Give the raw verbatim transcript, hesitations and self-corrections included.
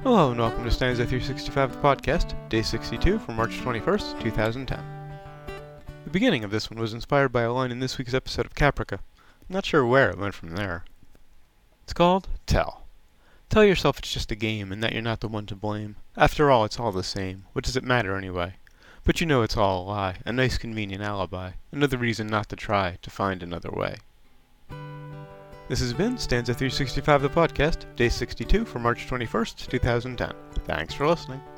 Hello and welcome to Stanza three sixty-five, the podcast, day sixty-two from March twenty-first, two thousand ten. The beginning of this one was inspired by a line in this week's episode of Caprica. I'm not sure where it went from there. It's called Tell. Tell yourself it's just a game and that you're not the one to blame. After all, it's all the same. What does it matter anyway? But you know it's all a lie, a nice convenient alibi, another reason not to try to find another way. This has been Stanza three sixty-five, the podcast, day sixty-two for March twenty-first, two thousand ten. Thanks for listening.